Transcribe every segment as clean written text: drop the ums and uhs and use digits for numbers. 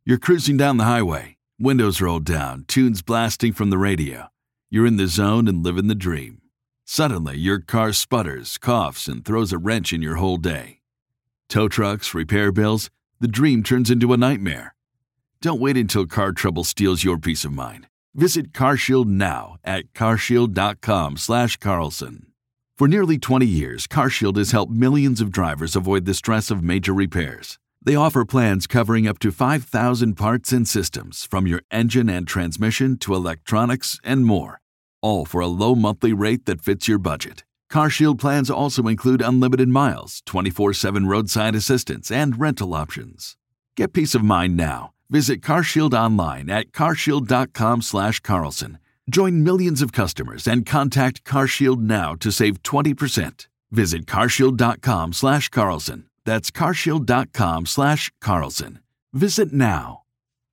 You're cruising down the highway, windows rolled down, tunes blasting from the radio. You're in the zone and living the dream. Suddenly, your car sputters, coughs, and throws a wrench in your whole day. Tow trucks, repair bills, the dream turns into a nightmare. Don't wait until car trouble steals your peace of mind. Visit CarShield now at carshield.com/Carlson. For nearly 20 years, CarShield has helped millions of drivers avoid the stress of major repairs. They offer plans covering up to 5,000 parts and systems, from your engine and transmission to electronics and more, all for a low monthly rate that fits your budget. CarShield plans also include unlimited miles, 24/7 roadside assistance, and rental options. Get peace of mind now. Visit CarShield online at carshield.com/Carlson. Join millions of customers and contact CarShield now to save 20%. Visit carshield.com/Carlson. That's carshield.com/Carlson. Visit now.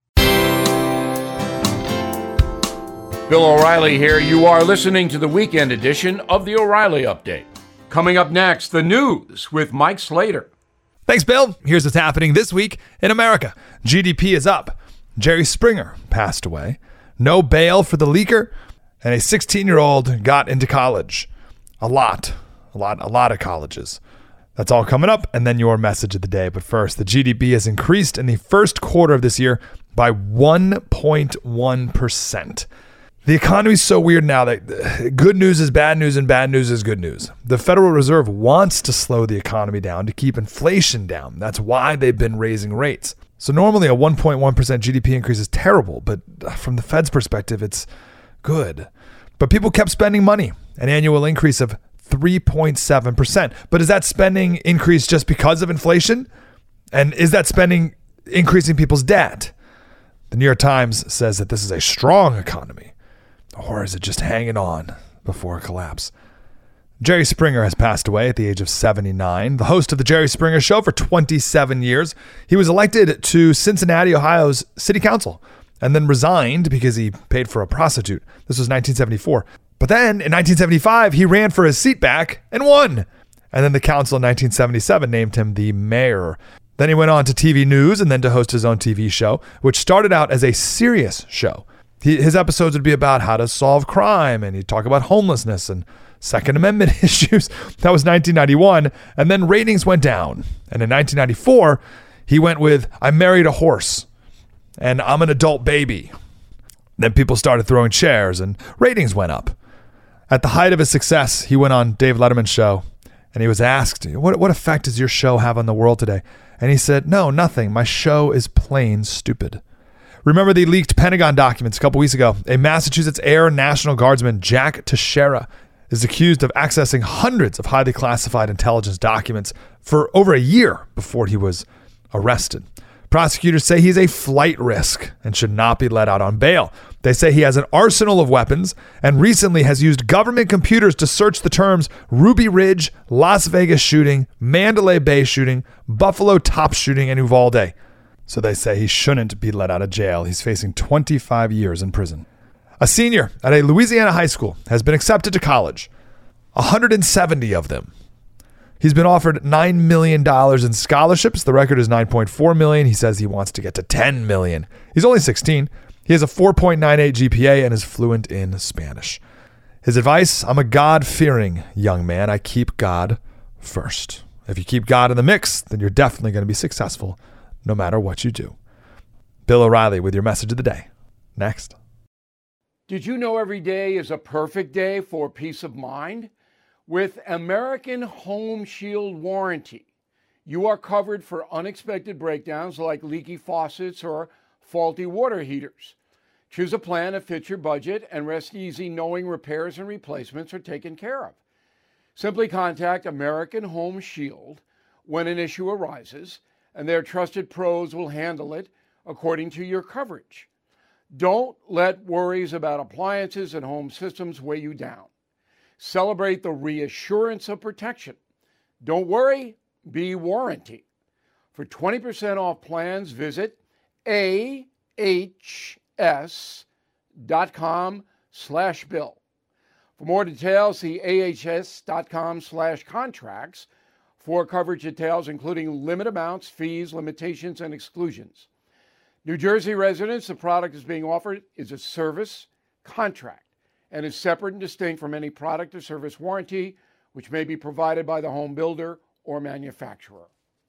Bill O'Reilly here. You are listening to the weekend edition of the O'Reilly Update. Coming up next, the news with Mike Slater. Thanks, Bill. Here's what's happening this week in America. GDP is up. Jerry Springer passed away. No bail for the leaker. And a 16-year-old got into college. A lot of colleges. That's all coming up, and then your message of the day. But first, the GDP has increased in the first quarter of this year by 1.1%. The economy is so weird now that good news is bad news and bad news is good news. The Federal Reserve wants to slow the economy down to keep inflation down. That's why they've been raising rates. So normally a 1.1% GDP increase is terrible, but from the Fed's perspective, it's good. But people kept spending money, an annual increase of 3.7%. But is that spending increase just because of inflation? And is that spending increasing people's debt? The New York Times says that this is a strong economy. Or is it just hanging on before a collapse? Jerry Springer has passed away at the age of 79, the host of the Jerry Springer Show for 27 years. He was elected to Cincinnati, Ohio's city council, and then resigned because he paid for a prostitute. This was 1974. But then in 1975, he ran for his seat back and won. And then the council in 1977 named him the mayor. Then he went on to TV news and then to host his own TV show, which started out as a serious show. His episodes would be about how to solve crime, and he'd talk about homelessness and Second Amendment issues. That was 1991, and then ratings went down. And in 1994, he went with I Married a Horse and I'm an Adult Baby. Then people started throwing chairs and ratings went up. At the height of his success, he went on Dave Letterman's show, and he was asked, what effect does your show have on the world today? And he said, no, nothing. My show is plain stupid. Remember the leaked Pentagon documents a couple weeks ago? A Massachusetts Air National Guardsman, Jack Teixeira, is accused of accessing hundreds of highly classified intelligence documents for over a year before he was arrested. Prosecutors say he's a flight risk and should not be let out on bail. They say he has an arsenal of weapons and recently has used government computers to search the terms Ruby Ridge, Las Vegas shooting, Mandalay Bay shooting, Buffalo Top shooting, and Uvalde. So they say he shouldn't be let out of jail. He's facing 25 years in prison. A senior at a Louisiana high school has been accepted to college. 170 of them. He's been offered $9 million in scholarships. The record is $9.4 million. He says he wants to get to $10 million. He's only 16. He has a 4.98 GPA and is fluent in Spanish. His advice, I'm a God-fearing young man. I keep God first. If you keep God in the mix, then you're definitely going to be successful no matter what you do. Bill O'Reilly with your message of the day. Next. Did you know every day is a perfect day for peace of mind? With American Home Shield Warranty, you are covered for unexpected breakdowns like leaky faucets or faulty water heaters. Choose a plan that fits your budget and rest easy knowing repairs and replacements are taken care of. Simply contact American Home Shield when an issue arises, and their trusted pros will handle it according to your coverage. Don't let worries about appliances and home systems weigh you down. Celebrate the reassurance of protection. Don't worry, be warranty. For 20% off plans, visit ahs.com/bill. For more details, see ahs.com/contracts for coverage details, including limit amounts, fees, limitations, and exclusions. New Jersey residents, the product is being offered is a service contract and is separate and distinct from any product or service warranty which may be provided by the home builder or manufacturer.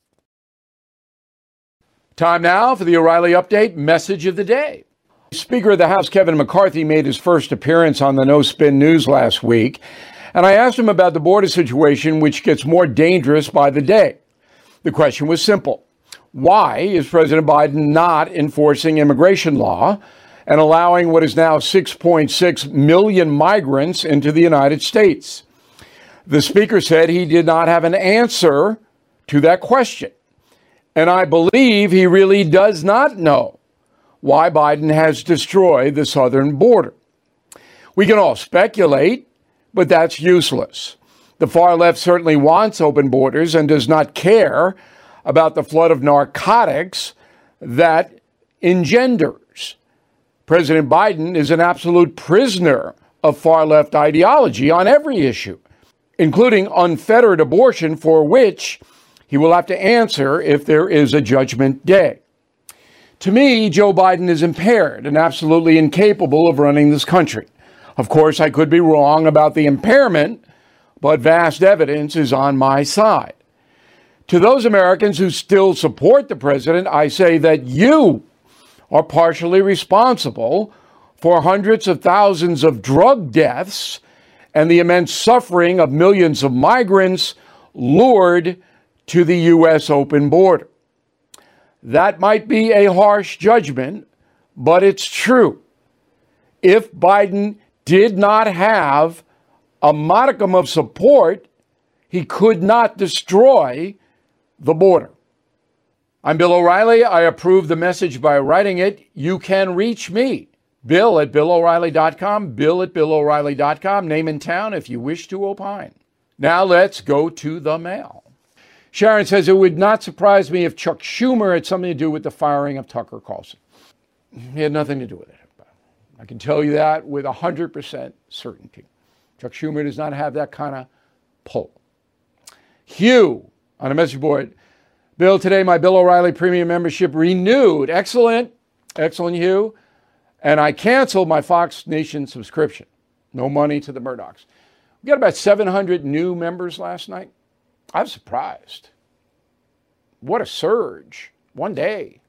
Time now for the O'Reilly Update message of the day. Speaker of the House Kevin McCarthy made his first appearance on the No Spin News last week, and I asked him about the border situation, which gets more dangerous by the day. The question was simple. Why is President Biden not enforcing immigration law and allowing what is now 6.6 million migrants into the United States? The speaker said he did not have an answer to that question. And I believe he really does not know why Biden has destroyed the southern border. We can all speculate, but that's useless. The far left certainly wants open borders and does not care about the flood of narcotics that engenders. President Biden is an absolute prisoner of far left ideology on every issue, including unfettered abortion, for which he will have to answer if there is a judgment day. To me, Joe Biden is impaired and absolutely incapable of running this country. Of course, I could be wrong about the impairment, but vast evidence is on my side. To those Americans who still support the president, I say that you are partially responsible for hundreds of thousands of drug deaths and the immense suffering of millions of migrants lured to the U.S. open border. That might be a harsh judgment, but it's true. If Biden did not have a modicum of support, he could not destroy the border. I'm Bill O'Reilly. I approve the message by writing it. You can reach me, Bill at BillO'Reilly.com, Bill at BillO'Reilly.com, name and town if you wish to opine. Now let's go to the mail. Sharon says, it would not surprise me if Chuck Schumer had something to do with the firing of Tucker Carlson. He had nothing to do with it. I can tell you that with 100% certainty. Chuck Schumer does not have that kind of pull. Hugh on a message board. Bill, today my Bill O'Reilly premium membership renewed. Excellent. Excellent, Hugh. And I canceled my Fox Nation subscription. No money to the Murdochs. We got about 700 new members last night. I'm surprised. What a surge. One day.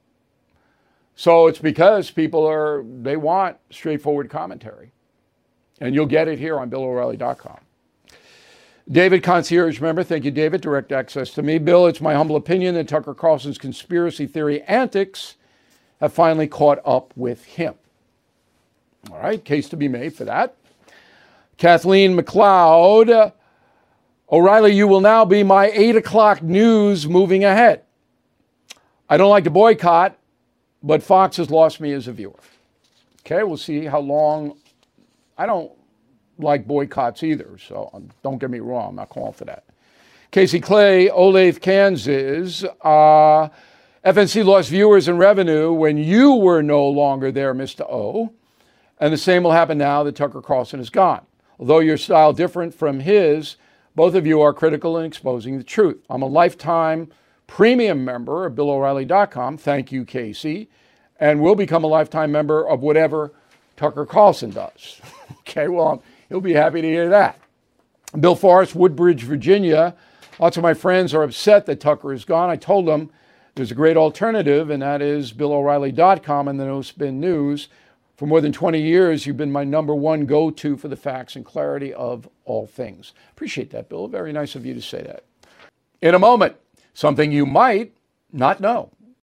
So it's because they want straightforward commentary. And you'll get it here on BillO'Reilly.com. David, concierge member. Thank you, David. Direct access to me. Bill, it's my humble opinion that Tucker Carlson's conspiracy theory antics have finally caught up with him. All right, case to be made for that. Kathleen McLeod. O'Reilly, you will now be my 8 o'clock news moving ahead. I don't like to boycott, but Fox has lost me as a viewer. Okay, we'll see how long. I don't like boycotts either, so don't get me wrong. I'm not calling for that. Casey Clay, Olathe, Kansas. FNC lost viewers and revenue when you were no longer there, Mr. O. And the same will happen now that Tucker Carlson is gone. Although your style different from his, both of you are critical in exposing the truth. I'm a lifetime premium member of BillO'Reilly.com. Thank you, Casey. And will become a lifetime member of whatever Tucker Carlson does. Okay, well, he'll be happy to hear that. Bill Forrest, Woodbridge, Virginia. Lots of my friends are upset that Tucker is gone. I told them there's a great alternative, and that is BillO'Reilly.com and the No Spin News. For more than 20 years, you've been my number one go-to for the facts and clarity of all things. Appreciate that, Bill. Very nice of you to say that. In a moment, something you might not know.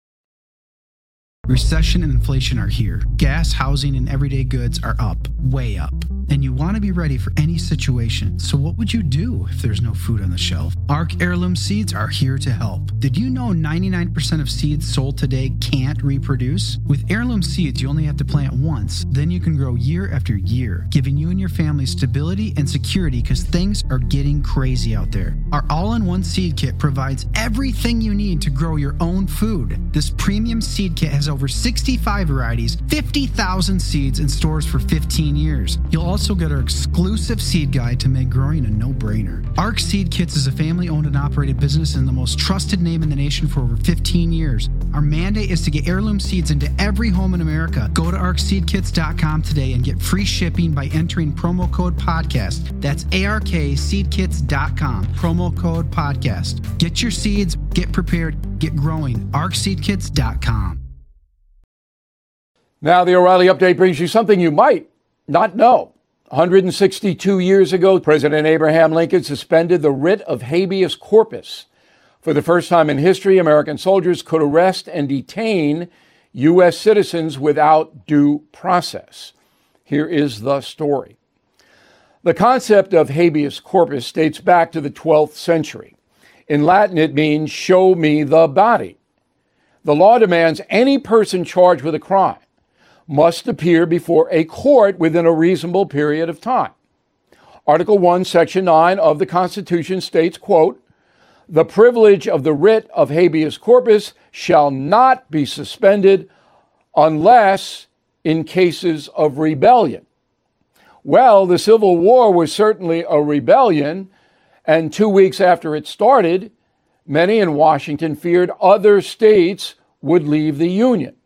Recession and inflation are here. Gas, housing, and everyday goods are up, way up. And you want to be ready for any situation. So what would you do if there's no food on the shelf? ARC Heirloom Seeds are here to help. Did you know 99% of seeds sold today can't reproduce? With Heirloom Seeds, you only have to plant once. Then you can grow year after year, giving you and your family stability and security because things are getting crazy out there. Our all-in-one seed kit provides everything you need to grow your own food. This premium seed kit has over 65 varieties, 50,000 seeds, and stores for 15 years. You'll also get our exclusive seed guide to make growing a no-brainer. ARC Seed Kits is a family-owned and operated business and the most trusted name in the nation for over 15 years. Our mandate is to get heirloom seeds into every home in America. Go to arcseedkits.com today and get free shipping by entering promo code podcast. That's ARKseedkits.com, promo code podcast. Get your seeds, get prepared, get growing. arcseedkits.com. Now, the O'Reilly Update brings you something you might not know. 162 years ago, President Abraham Lincoln suspended the writ of habeas corpus. For the first time in history, American soldiers could arrest and detain U.S. citizens without due process. Here is the story. The concept of habeas corpus dates back to the 12th century. In Latin, it means show me the body. The law demands any person charged with a crime must appear before a court within a reasonable period of time. Article 1, Section 9 of the Constitution states, quote, "The privilege of the writ of habeas corpus shall not be suspended unless in cases of rebellion." Well, the Civil War was certainly a rebellion, and 2 weeks after it started, many in Washington feared other states would leave the Union.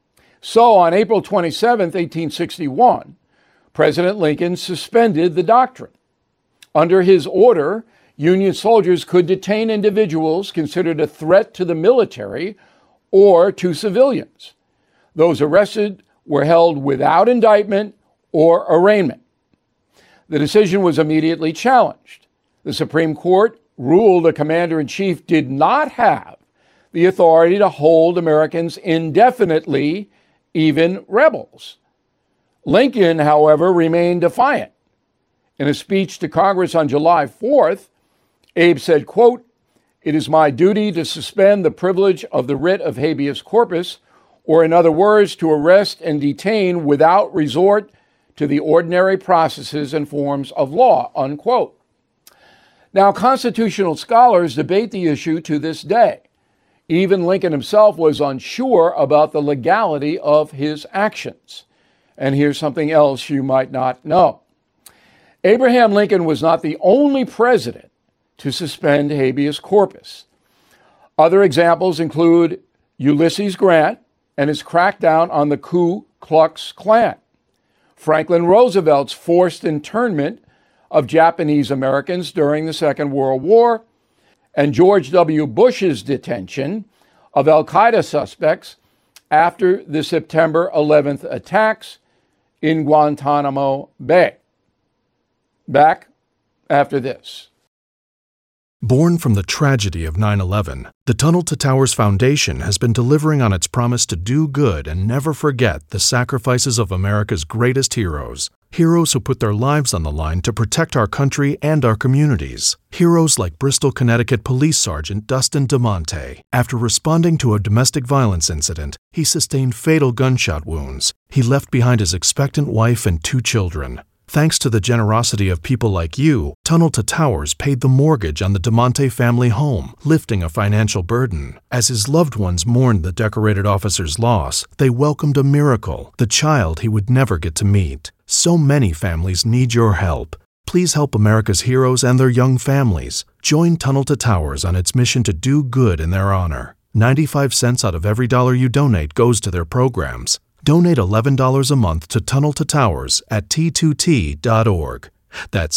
So on April 27, 1861, President Lincoln suspended the doctrine. Under his order, Union soldiers could detain individuals considered a threat to the military or to civilians. Those arrested were held without indictment or arraignment. The decision was immediately challenged. The Supreme Court ruled the commander-in-chief did not have the authority to hold Americans indefinitely, even rebels. Lincoln, however, remained defiant. In a speech to Congress on July 4th, Abe said, quote, "It is my duty to suspend the privilege of the writ of habeas corpus, or in other words, to arrest and detain without resort to the ordinary processes and forms of law," unquote. Now, constitutional scholars debate the issue to this day. Even Lincoln himself was unsure about the legality of his actions. And here's something else you might not know. Abraham Lincoln was not the only president to suspend habeas corpus. Other examples include Ulysses Grant and his crackdown on the Ku Klux Klan, Franklin Roosevelt's forced internment of Japanese Americans during the Second World War, and George W. Bush's detention of al-Qaeda suspects after the September 11th attacks in Guantanamo Bay. Back after this. Born from the tragedy of 9/11, the Tunnel to Towers Foundation has been delivering on its promise to do good and never forget the sacrifices of America's greatest heroes. Heroes who put their lives on the line to protect our country and our communities. Heroes like Bristol, Connecticut Police Sergeant Dustin DeMonte. After responding to a domestic violence incident, he sustained fatal gunshot wounds. He left behind his expectant wife and 2 children. Thanks to the generosity of people like you, Tunnel to Towers paid the mortgage on the DeMonte family home, lifting a financial burden. As his loved ones mourned the decorated officer's loss, they welcomed a miracle, the child he would never get to meet. So many families need your help. Please help America's heroes and their young families. Join Tunnel to Towers on its mission to do good in their honor. 95 cents out of every dollar you donate goes to their programs. Donate $11 a month to Tunnel to Towers at T2T.org. That's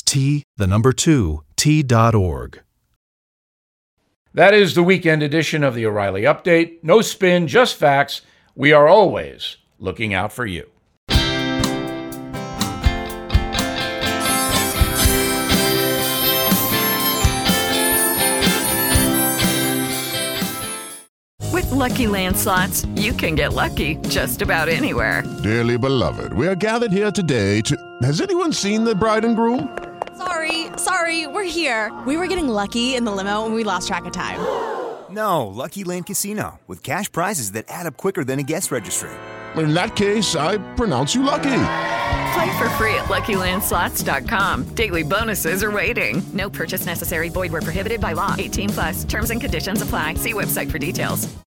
T2T.org. That is the weekend edition of the O'Reilly Update. No spin, just facts. We are always looking out for you. With Lucky Land Slots, you can get lucky just about anywhere. Dearly beloved, we are gathered here today to... Has anyone seen the bride and groom? Sorry, we're here. We were getting lucky in the limo and we lost track of time. No, Lucky Land Casino, with cash prizes that add up quicker than a guest registry. In that case, I pronounce you lucky. Play for free at LuckyLandSlots.com. Daily bonuses are waiting. No purchase necessary. Void where prohibited by law. 18+. Terms and conditions apply. See website for details.